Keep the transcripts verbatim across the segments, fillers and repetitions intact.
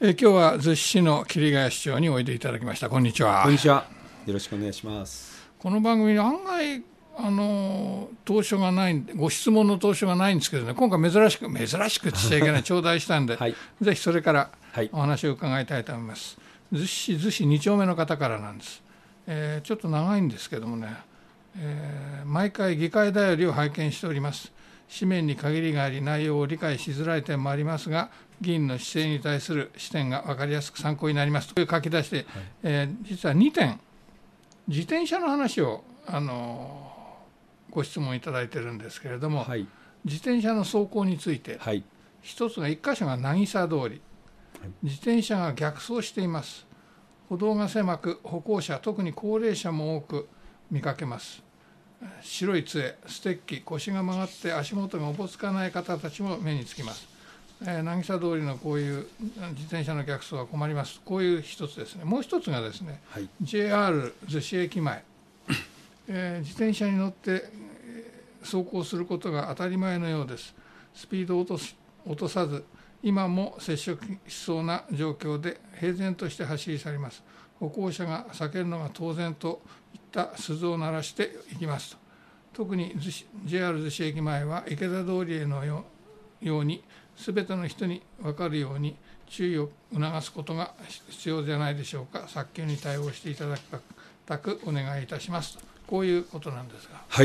えー、今日は逗子市の桐ヶ谷市長においでいただきました。こんにちは。 こんにちは。よろしくお願いします。 この番組案外あの当初がないご質問の当初がないんですけどね、今回珍しく珍しくって言っちゃいけない頂戴したんで、はい、ぜひそれからお話を伺いたいと思います。逗子市逗子に丁目の方からなんです。えー、ちょっと長いんですけどもね、えー、毎回議会だよりを拝見しております。紙面に限りがあり内容を理解しづらい点もありますが、議員の姿勢に対する視点が分かりやすく参考になりますという書き出して、はい、えー、実はにてん自転車の話をあのご質問いただいているんですけれども、はい、自転車の走行について、はい、一つが一箇所が渚通り、はい、自転車が逆走しています。歩道が狭く歩行者特に高齢者も多く見かけます。白い杖、ステッキ、腰が曲がって足元がおぼつかない方たちも目につきます。えー、渚通りのこういう自転車の逆走は困ります。こういう一つですね。もう一つがですね、はい、ジェイアール 逗子駅前、えー、自転車に乗って走行することが当たり前のようです。スピードを落とし、落とさず今も接触しそうな状況で平然として走り去ります。歩行者が避けるのが当然といった鈴を鳴らしていきますと。特に ジェイアール 逗子駅前は池田通りへのように全ての人に分かるように注意を促すことが必要じゃないでしょうか。早急に対応していただきたくお願いいたしますと、こういうことなんですが。 はい、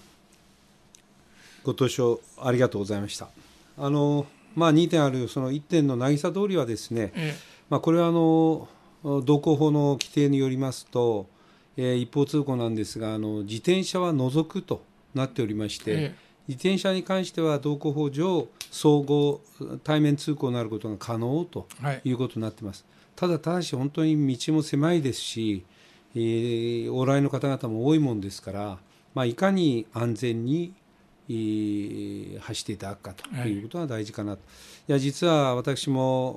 ご投書ありがとうございました。あの、まあ、にてんあるそのいってんの渚通りはですね、ええ、まあ、これはあの道交法の規定によりますと、えー、一方通行なんですが、あの自転車は除くとなっておりまして、ええ、自転車に関しては道交法上総合対面通行になることが可能ということになっています。はい、ただただし本当に道も狭いですし、えー、往来の方々も多いもんですから、まあ、いかに安全に走っていただくかということが大事かなと。はい、いや実は私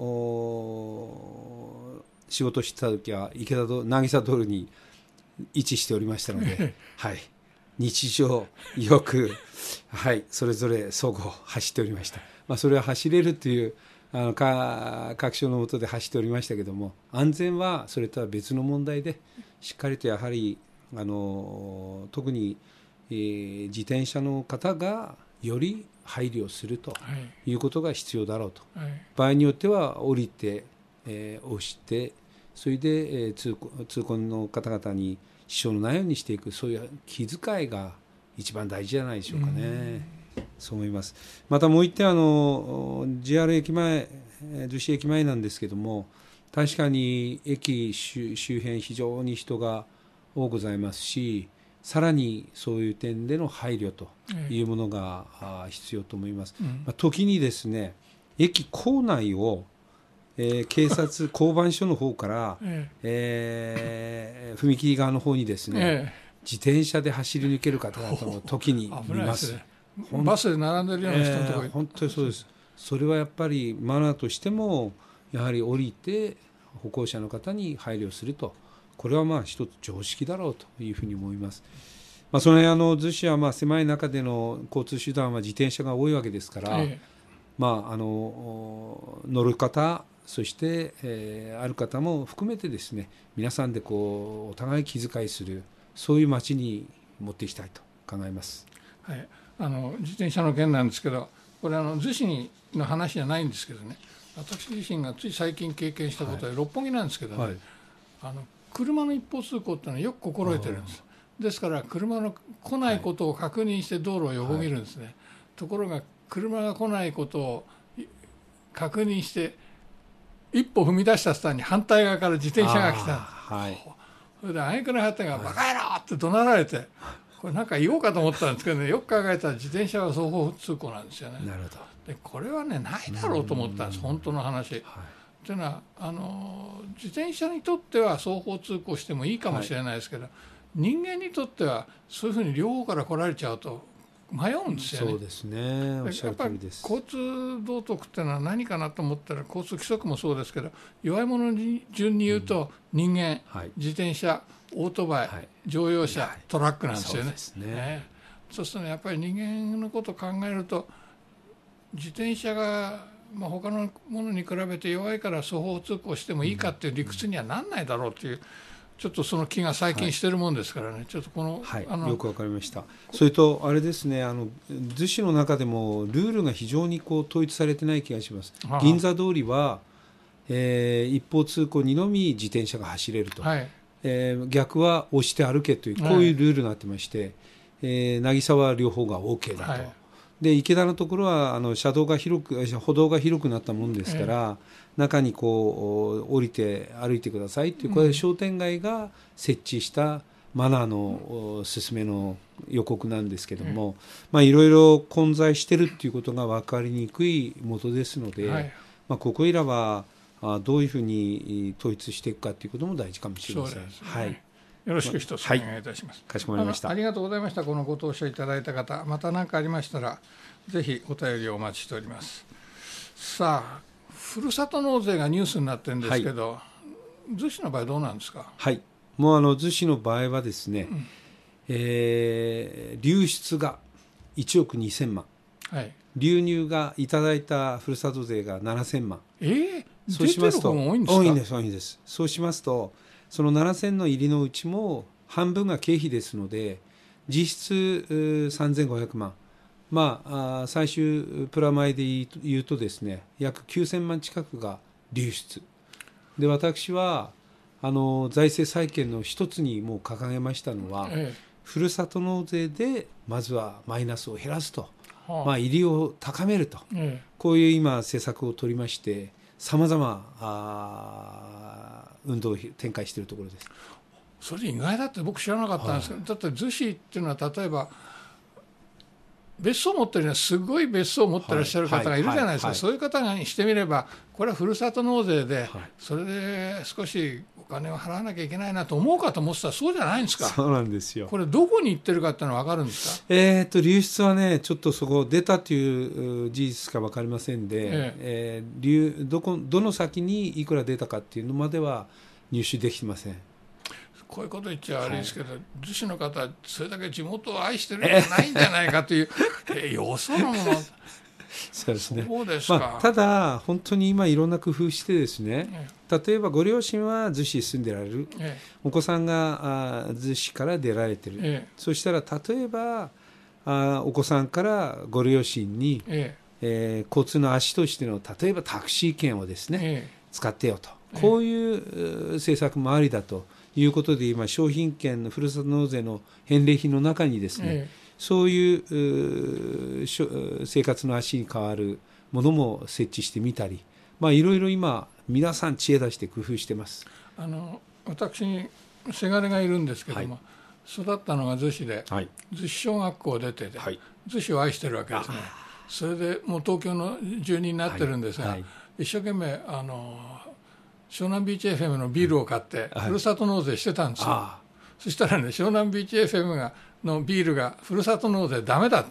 も仕事してた時は池田と渚通りに位置しておりましたので、はい、日常よく、はい、それぞれ相互走っておりました。まあ、それは走れるというあのか確証のもとで走っておりましたけども、安全はそれとは別の問題でしっかりとやはりあの特にえー、自転車の方がより配慮するということが必要だろうと、はい、場合によっては降りて、えー、押してそれで、えー、通行、通行の方々に支障のないようにしていく、そういう気遣いが一番大事じゃないでしょうかね。うそう思います。またもう一点、あの ジェイアール 駅前、逗子駅前なんですけども、確かに駅周辺非常に人が多くございますし、さらにそういう点での配慮というものが必要と思います。うん、まあ、時にですね、駅構内を、えー、警察交番署の方から、えええー、踏切側の方にですね、ええ、自転車で走り抜ける方々も時に見ます。 バスで並んでるような人のところ、えー、 本当にそうです。それはやっぱりマナーとしてもやはり降りて歩行者の方に配慮すると、これはまあ一つ常識だろうというふうに思います。まあ、その辺あの逗子はまあ狭い中での交通手段は自転車が多いわけですから、ええ、まあ、あの乗る方そして、えー、ある方も含めてですね、皆さんでこうお互い気遣いする、そういう街に持っていきたいと考えます。 はい、あの自転車の件なんですけど、これあの逗子の話じゃないんですけどね、私自身がつい最近経験したことで、はい、六本木なんですけどね、はい、あの車の一方通行ってのはよく心得てるんです。ですから車の来ないことを確認して道路を横切るんですね。はい、ところが車が来ないことを確認して一歩踏み出した途端に反対側から自転車が来た。はい、それで挙句の果てがバカ野郎って怒鳴られて、これなんか言おうかと思ったんですけどね、よく考えたら自転車は双方通行なんですよね。 なるほど。 でこれはね、ないだろうと思ったんです、本当の話。はい、というのはあの自転車にとっては双方通行してもいいかもしれないですけど、はい、人間にとってはそういうふうに両方から来られちゃうと迷うんですよね。 そうですね、おっしゃる通りです。 やっぱり交通道徳っていうのは何かなと思ったら、交通規則もそうですけど、弱い者に順に言うと人間、うんはい、自転車、オートバイ、はい、乗用車、はい、トラックなんですよね。そうですね。ね、そうすると、ね、やっぱり人間のことを考えると、自転車がまあ、他のものに比べて弱いから双方通行してもいいかっていう理屈にはなんないだろうっていう、ちょっとその気が最近してるもんですからね、はい、ちょっとこの、 はい、 あのよくわかりました。それとあれですね、あの逗子の中でもルールが非常にこう統一されてない気がします。はあ、銀座通りは、えー、一方通行にのみ自転車が走れると、はい、えー、逆は押して歩けというこういうルールになってまして、はい、えー、渚は両方が OK だと、はい、で池田のところはあの車道が広く歩道が広くなったもんですから、えー中にこう降りて歩いてくださいという、これ商店街が設置したマナーの勧めの予告なんですけども、まあいろいろ混在してるっていうことが分かりにくいもとですので、はい、まあ、ここいらはどういうふうに統一していくかということも大事かもしれません。そうですね、はい、 よろしく一つお願いいたします。 はい、かしこまりました。 あ, ありがとうございました。このご投書いただいた方、また何かありましたらぜひお便りをお待ちしております。さあ、ふるさと納税がニュースになってるんですけど、はい、逗子の場合どうなんですか。 はい、もうあの逗子の場合はですね、うん、えー、流出がいちおくにせんまん、はい、流入がいただいたふるさと税がななせんまん、 えー、 そうしますと出てる方が多いんですか。 多いんです、多いんです。そうしますとそのななせんの入りのうちも半分が経費ですので実質さんぜんごひゃくまん、まあ、最終プラマイで言うとですね、約きゅうせんまん近くが流出で、私はあの財政再建の一つにもう掲げましたのは、ええ、ふるさと納税でまずはマイナスを減らすと、はあ、まあ、入りを高めると、ええ、こういう今政策を取りましてさまざま運動を展開しているところです。 それ意外だって僕知らなかったんですけど、はい、だって逗子っていうのは例えば別荘を持ってるのはすごい別荘を持ってらっしゃる方がいるじゃないですか、はいはいはい、そういう方にしてみればこれはふるさと納税で、はい、それで少しお金を払わなきゃいけないなと思うかと思ってたらそうじゃないんですか。 そうなんですよ。 これどこに行ってるかっていうのは分かるんですか。 えー、と流出はねちょっとそこ出たという事実しか分かりませんで、えええー、流どこどの先にいくら出たかっていうのまでは入手できてません。 こういうこと言っちゃ悪いですけど、はい、逗子の方はそれだけ地元を愛してるんじゃないんじゃないかという、えー、よそのものそうですね。 そうですか。 まあ、ただ本当に今いろんな工夫してですね、ええ、例えばご両親は逗子に住んでられる、ええ、お子さんがあ逗子から出られてる、ええ、そしたら例えばあお子さんからご両親に、えええー、交通の足としての例えばタクシー券をですね、ええ、使ってよと、こういう政策もありだということで今商品券のふるさと納税の返礼品の中にですね、ええ、そういう生活の足に代わるものも設置してみたり、まあ、いろいろ今皆さん知恵出して工夫してます。 あの私にせがれがいるんですけども、はい、育ったのが逗子で、はい、逗子小学校を出てて、はい、逗子を愛してるわけですね。それでもう東京の住人になってるんですが、はいはい、一生懸命あの湘南ビーチ エフエム のビールを買ってふるさと納税してたんですよ、はい、そしたらね湘南ビーチ エフエム がのビールがふるさと納税ダメだって、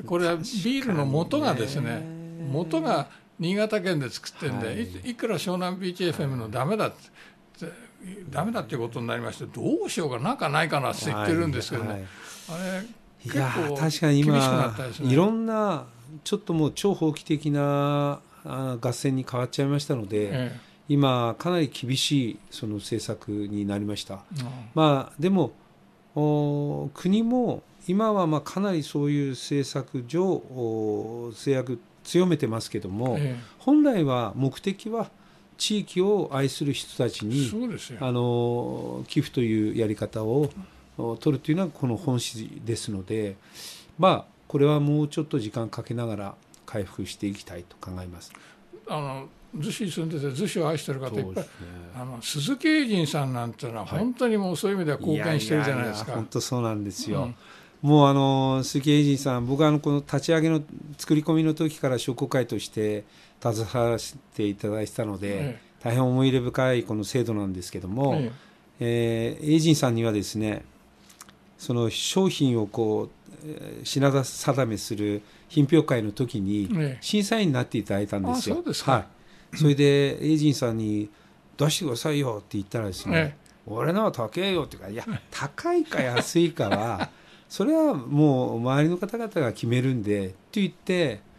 これはビールの元がですね元が新潟県で作ってるんで、はい、い, いくら湘南ビーチ エフエム のダメだってダメだっていうことになりまして、どうしようかなんかないかなって言ってるんですけどね、はいはい、あれ結構厳しくなったですね。 いろんなちょっともう超法規的な合戦に変わっちゃいましたので、ええ、今かなり厳しいその政策になりました、うん、まあでも国も今はまあかなりそういう政策上制約強めてますけども、ええ、本来は目的は地域を愛する人たちにあの寄付というやり方を取るというのはこの本質ですので、まあこれはもうちょっと時間かけながら回復していきたいと考えます。 あの逗子に住んでて逗子を愛してる方いっぱい、ね、あの鈴木英人さんなんていうのは本当にもうそういう意味では貢献してるじゃないですか。 いやいやいや本当そうなんですよ、うん、もうあの鈴木英人さん、僕はあのこの立ち上げの作り込みの時から商工会として携わらせていただいてたので、ええ、大変思い入れ深いこの制度なんですけども、えええー、英人さんにはですねその商品をこう品定めする品評会の時に審査員になっていただいたんですよ。 あ、そうですか。 はい、それでエイジンさんに出してくださいよって言ったらですね、ええ、俺のは高えよっていうか、いや高いか安いかはそれはもう周りの方々が決めるんでって言って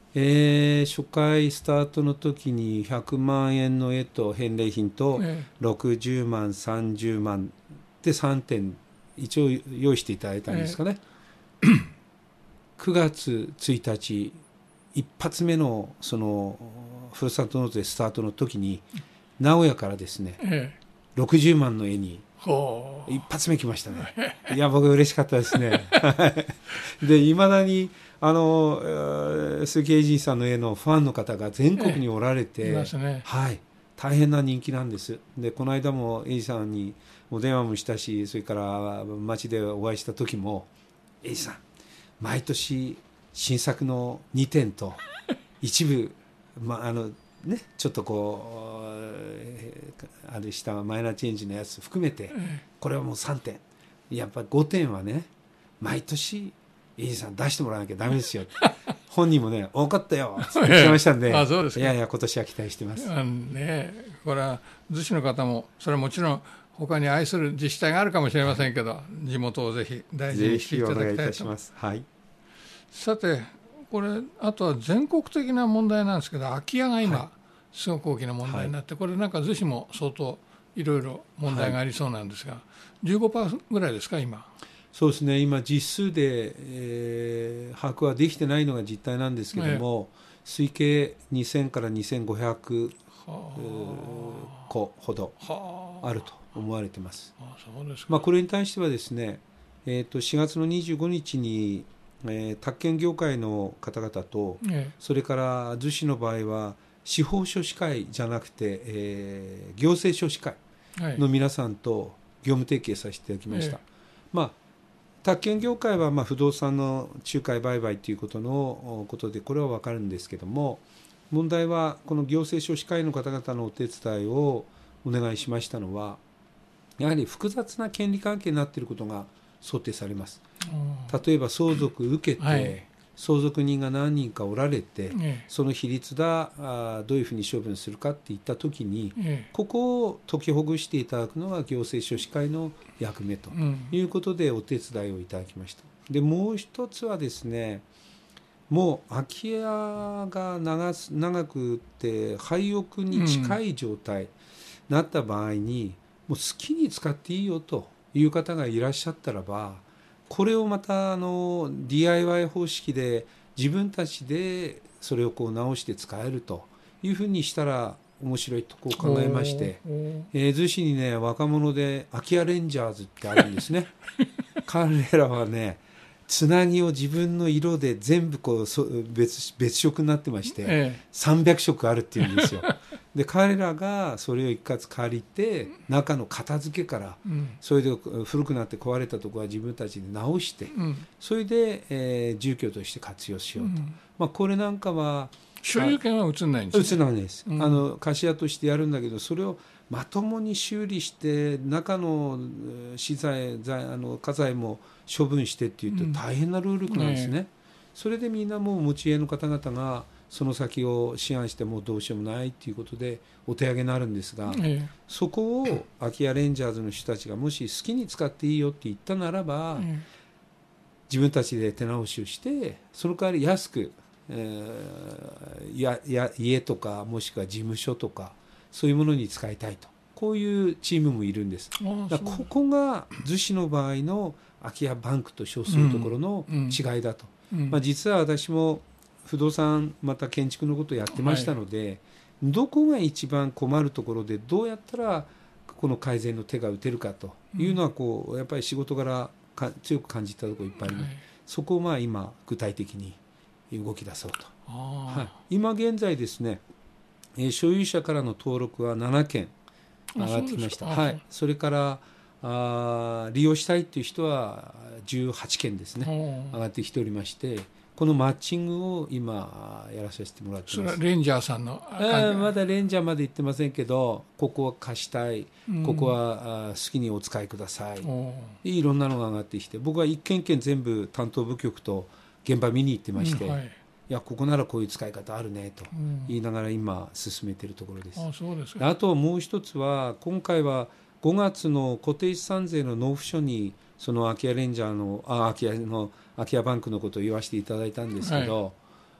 えー、初回スタートの時にひゃくまんえんの絵と返礼品とろくじゅうまん、さんじゅうまんでさんてん一応用意していただいたんですかね、えー、くがつついたち一発目のそのふるさと納税スタートの時に名古屋からですね、えー、ろくじゅうまんの絵に一発目来ましたね。いや僕嬉しかったですね。でいまだにあの鈴木英二さんの絵のファンの方が全国におられて、ええいますね、はい、大変な人気なんです。でこの間も英二さんにお電話もしたし、それから街でお会いした時も英二さん毎年新作のにてんと一部、まああのね、ちょっとこうあれしたマイナーチェンジのやつ含めてこれはもうさんてん、やっぱりごてんはね毎年英二さん出してもらわなきゃダメですよ本人もね分かったよって言ってましたんで、あそうですか。いやいや今年は期待してます。 あの、ね、これは逗子の方もそれはもちろん他に愛する自治体があるかもしれませんけど、地元をぜひ大事にしていただきたいと。ぜひお願いいたします。はい、さてこれあとは全国的な問題なんですけど、空き家が今、はい、すごく大きな問題になって、はい、これなんか逗子も相当いろいろ問題がありそうなんですが、はい、じゅうごパーセント ぐらいですか今。 そうですね、今実数で、えー、把握はできてないのが実態なんですけども、ええ、推計にせんからにせんごひゃく戸ほどあると思われています。ああそうですか。まあ、これに対してはですね、えー、としがつのにじゅうごにちに、えー、宅建業界の方々と、ええ、それから逗子の場合は司法書士会じゃなくて、えー、行政書士会の皆さんと業務提携させていただきました。ええ、まあ宅建業界はまあ不動産の仲介売買ということのことでこれは分かるんですけども、問題はこの行政書士会の方々のお手伝いをお願いしましたのは、やはり複雑な権利関係になっていることが想定されます。例えば相続受けて、はい、相続人が何人かおられて、ええ、その比率だあどういうふうに処分するかっていったときに、ええ、ここを解きほぐしていただくのが行政書士会の役目ということでお手伝いをいただきました。でもう一つはですね、もう空き家が 長, 長くて廃屋に近い状態になった場合に、もう好きに使っていいよという方がいらっしゃったらば、これをまたあの ディーアイワイ 方式で自分たちでそれをこう直して使えるというふうにしたら面白いとこう考えまして、えー、逗子にね若者で空き家レンジャーズってあるんですね彼らはねつなぎを自分の色で全部こう 別, 別色になってまして、ええ、さんびゃくしょくあるっていうんですよで彼らがそれを一括借りて中の片付けから、うん、それで古くなって壊れたところは自分たちで直して、うん、それで、えー、住居として活用しようと、うんまあ、これなんかは所有権は移らないんですか？移らないです、うん、あの貸し屋としてやるんだけど、それをまともに修理して中の資材、あの家財も処分してっていうと大変な労力なんですね、うんね、それでみんなもう持ち家の方々がその先を思案してもうどうしようもないということでお手上げになるんですが、ええ、そこを空き家レンジャーズの人たちがもし好きに使っていいよって言ったならば、え、自分たちで手直しをしてその代わり安く、えー、やや家とかもしくは事務所とかそういうものに使いたいと、こういうチームもいるんです。だからここが逗子の場合の空き家バンクと称するところの違いだと、うんうんまあ、実は私も不動産また建築のことをやってましたので、はい、どこが一番困るところでどうやったらこの改善の手が打てるかというのはこうやっぱり仕事柄か強く感じたところいっぱいあります、はい、そこをまあ今具体的に動き出そうと、はい、今現在ですね、えー、所有者からの登録はななけん上がってきました。はい、それからあ利用したいという人はじゅうはちけんですね上がってきておりまして、このマッチングを今やらさせてもらっています。 それはレンジャーさんのまだレンジャーまで行ってませんけど、ここは貸したい、うん、ここは好きにお使いください、いろんなのが上がってきて、僕は一件一件全部担当部局と現場見に行ってまして、うんはい、いやここならこういう使い方あるねと言いながら今進めているところです。 あ、そうですか。 あともう一つは今回はごがつの固定資産税の納付書にその空き家レンジャーのあ空き家の空き家バンクのことを言わせていただいたんですけど、はい、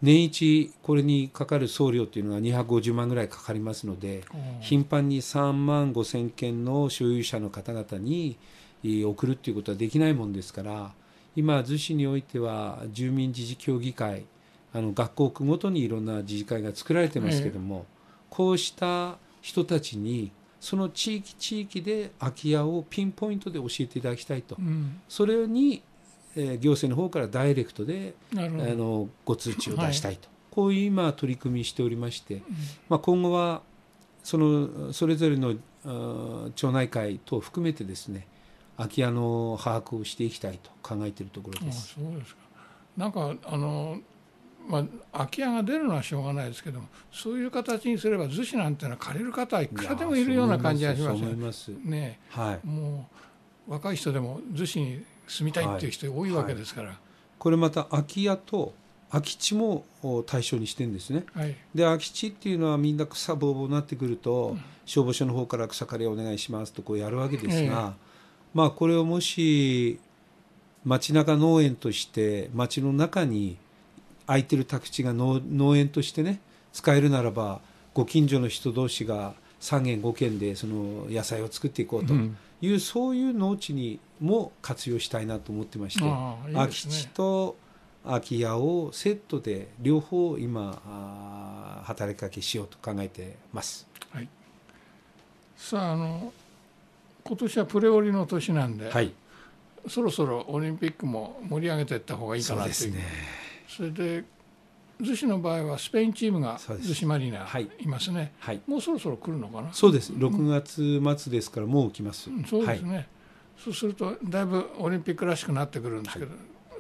年一これにかかる送料というのがにひゃくごじゅうまんぐらいかかりますので、頻繁にさんまんごせんけんの所有者の方々に送るということはできないもんですから、今逗子においては住民自治協議会、あの学校区ごとにいろんな自治会が作られてますけども、ええ、こうした人たちにその地域地域で空き家をピンポイントで教えていただきたいと、うん、それに、えー、行政の方からダイレクトであのご通知を出したいと、はい、こういう今取り組みしておりまして、うん、まあ、今後はそのそれぞれの町内会等を含めてですね、空き家の把握をしていきたいと考えているところです。 ああ、そうですか。なんかあのまあ、空き家が出るのはしょうがないですけども、そういう形にすれば逗子なんていうのは借りる方はいくらでもいるような感じがしますよね。はい、もう若い人でも逗子に住みたいっていう人多いわけですから、はいはい、 これまた空き家と空き地も対象にしてるんですね、はい、で空き地っていうのはみんな草ぼうぼうになってくると、うん、消防署の方から草刈りお願いしますとこうやるわけですが、えー、まあこれをもし街中農園として街の中に空いてる宅地が 農, 農園としてね使えるならば、ご近所の人同士がさんけんごけんでその野菜を作っていこうという、うん、そういう農地にも活用したいなと思ってまして、ああ、いいですね、空き地と空き家をセットで両方今働きかけしようと考えてます、 はい、さあ、あの今年はプレオリの年なんで、はい、そろそろオリンピックも盛り上げていった方がいいかなという。そうですね。それで逗子の場合はスペインチームが逗子マリーナいますね、はい、もうそろそろ来るのかな。 そうです、ろくがつまつですからもう来ます、 うん、そうですね、はい、そうするとだいぶオリンピックらしくなってくるんですけど、はい、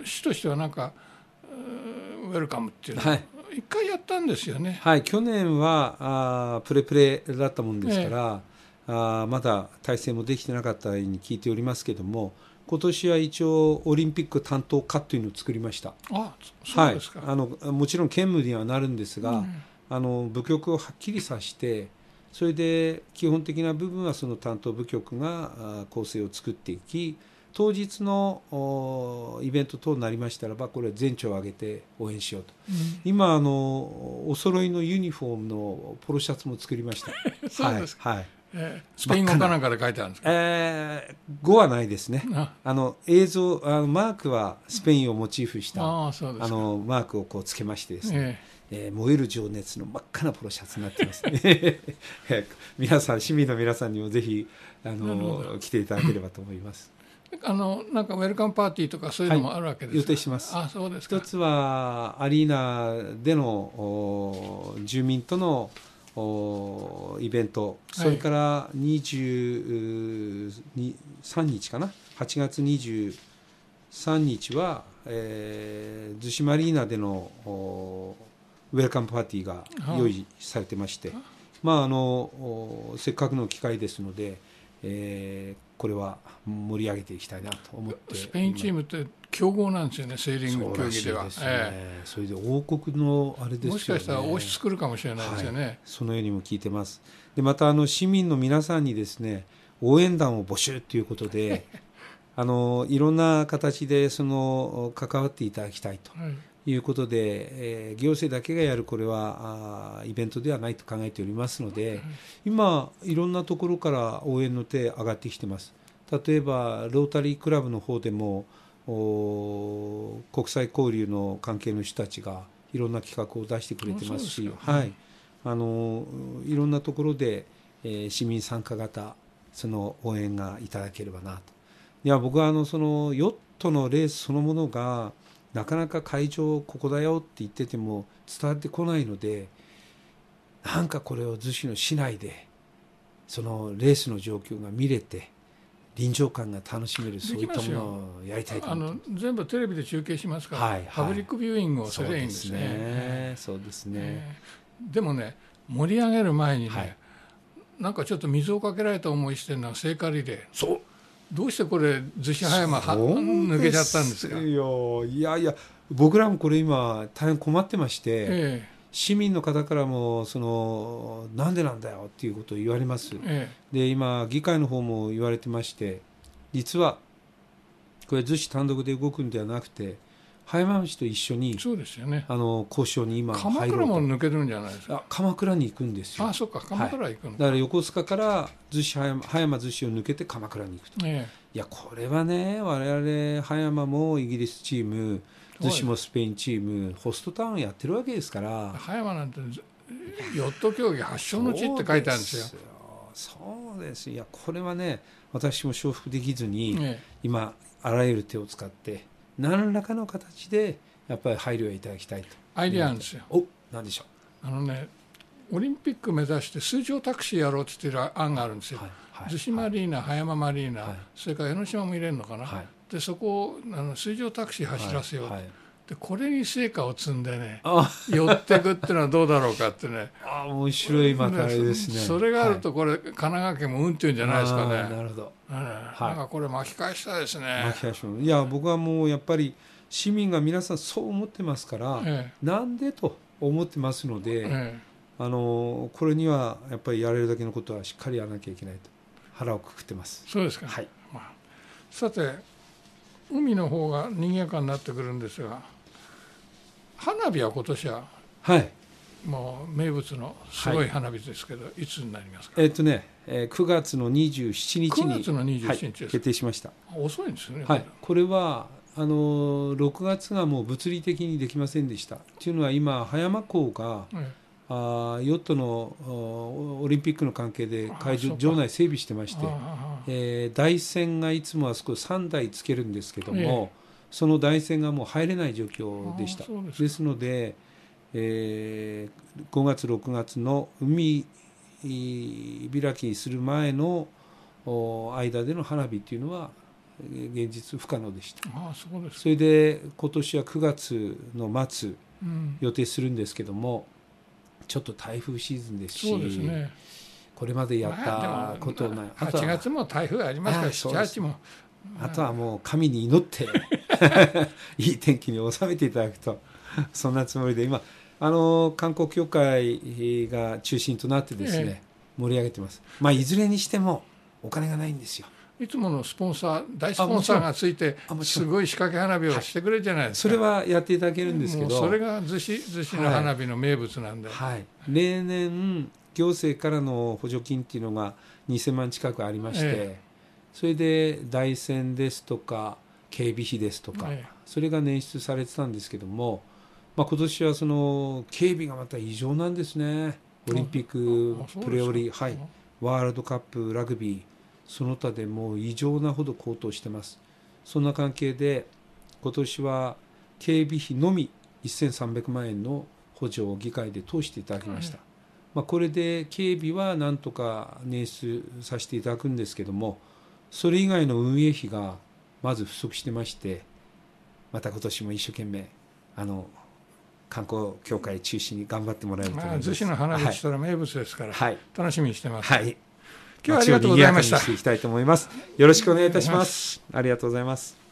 市としてはなんかウェルカムっていうのを一回やったんですよね、 はい、去年はあプレプレだったもんですから、えー、あまだ体制もできてなかったように聞いておりますけども、今年は一応オリンピック担当課というのを作りました。 あ、そうですか。 はい、あのもちろん兼務にはなるんですが、うん、あの部局をはっきりさして、それで基本的な部分はその担当部局が構成を作っていき、当日のイベント等になりましたらばこれは全庁を挙げて応援しようと、うん、今あのお揃いのユニフォームのポロシャツも作りました。 そうですか、はいはい、えー、スペイン語かなんかで書いてあるんですか。 えー、語はないですね。ああの映像あのマークはスペインをモチーフした、うん、あそうですか。あのマークをこうつけましてですね、えーえー、燃える情熱の真っ赤なポロシャツになってますね皆さん市民の皆さんにもぜひあの来ていただければと思いますあのなんかウェルカムパーティーとかそういうのもあるわけですか。 はい、予定します。 あ、そうですか。 一つはアリーナでの住民とのイベント、それからにじゅうさんにちかな、はちがつにじゅうさんにちは、えー、逗子マリーナでのウェルカムパーティーが用意されてまして、まあ、あのせっかくの機会ですので、えー、これは盛り上げていきたいなと思って。 スペインチームって強豪なんですよね、セーリング競技では。 そうらしいですね、えー、それで王国のあれですよね。 もしかしたら王室来るかもしれないですよね、はい、 そのようにも聞いてます。でまたあの市民の皆さんにですね応援団を募集ということであのいろんな形でその関わっていただきたいということで、はい、えー、行政だけがやるこれはあイベントではないと考えておりますので、はい、今いろんなところから応援の手上がってきてます。例えばロータリークラブの方でも国際交流の関係の人たちがいろんな企画を出してくれてますし、はい、あのいろんなところで、えー、市民参加型その応援がいただければなと。いや僕はあのそのヨットのレースそのものがなかなか会場ここだよって言ってても伝わってこないので、なんかこれを逗子の市内でそのレースの状況が見れて臨場感が楽しめる、そういったものをやりたいと思ってます。 あの全部テレビで中継しますから、はいはい、パブリックビューイングをすればいいんですね。 そうですね、えー、でもね盛り上げる前にね、はい、なんかちょっと水をかけられた思いしてるのは聖火リレー。そうどうしてこれ逗子葉山は抜けちゃったんですか。 いやいや僕らもこれ今大変困ってまして、ええ、市民の方からもそのなんでなんだよっていうことを言われます、ええ、で今議会の方も言われてまして、実はこれ逗子単独で動くんではなくて葉山町と一緒にそうですよね、 あの交渉に今入ろうと。 鎌倉も抜けるんじゃないですか。 あ鎌倉に行くんですよ。 あそっか鎌倉行くの、はい、 だから横須賀から逗子葉山、葉山逗子を抜けて鎌倉に行くと、ええ、いやこれはね我々葉山もイギリスチーム、逗子もスペインチーム、ホストタウンやってるわけですから。 葉山なんてヨット競技発祥の地って書いてあるんですよ。 そうです。いやこれはね私も承服できずに、ええ、今あらゆる手を使って何らかの形でやっぱり配慮をいただきたいと。 アイデアなんですよ。 お、何でしょう。あのねオリンピック目指して水上タクシーやろうって言ってる案があるんですよ。逗子、はい、マリーナ、はい、葉山マリーナ、はい、それから江ノ島も入れるのかな、はい、でそこをあの水上タクシー走らせよう、はいはい、でこれに成果を積んでね寄っていくっていうのはどうだろうかってね。 ああ面白いまたあれですね。 それがあるとこれ、はい、神奈川県もうんっていうんじゃないですかね。 なるほど、 うん、なんかこれ巻き返したいですね。 巻き返しいや僕はもうやっぱり市民が皆さんそう思ってますから、ええ、なんでと思ってますので、ええ、あのこれにはやっぱりやれるだけのことはしっかりやらなきゃいけないと腹をくくってます。 そうですか、はい、まあ、さて海の方が賑やかになってくるんですが、花火は今年は、はい、もう名物のすごい花火ですけど、はい、いつになりますか。 えーっとね、えー、くがつのにじゅうしちにちにくがつのにじゅうしちにちです、はい、 決定しました。 遅いんですよね。 はい、これはあのろくがつがもう物理的にできませんでした。というのは今葉山港が、はい、あヨットのオリンピックの関係で会場場内整備してまして、えー、台船がいつもあそこさんだいつけるんですけども、えー、その台船がもう入れない状況でした。です, ですので、えー、ごがつろくがつの海開きする前の間での花火というのは現実不可能でした。 ああそうです。 それで今年はくがつの末予定するんですけども、うん、ちょっと台風シーズンですし、 そうですね、 これまでやったことない、 まあ、はちがつも台風ありますから、しち、はちもあとはもう神に祈っていい天気に収めていただくとそんなつもりで今あの観光協会が中心となってですね、ええ、盛り上げてます。まあいずれにしてもお金がないんですよ。 いつものスポンサー大スポンサーがついてすごい仕掛け花火をしてくれるじゃないですか、 はい、それはやっていただけるんですけど、 それが逗子逗子の花火の名物なんで、 はいはい、例年行政からの補助金っていうのがにせんまん近くありまして、ええ、それで台船ですとか警備費ですとか、ええ、それが捻出されてたんですけども、まあ、今年はその警備がまた異常なんですね。オリンピックプレオリ、はい、ワールドカップラグビーその他でもう異常なほど高騰してます。そんな関係で今年は警備費のみせんさんびゃくまんえんの補助を議会で通していただきました、はい、まあ、これで警備はなんとか捻出させていただくんですけども、それ以外の運営費がまず不足してまして、また今年も一生懸命あの観光協会中心に頑張ってもらえると思います。 逗子の花火したら名物ですから、はい、楽しみにしてます、 はい、 今日はありがとうございました。 街を賑やかにしていきたいと思います。よろしくお願いいたします。ありがとうございます。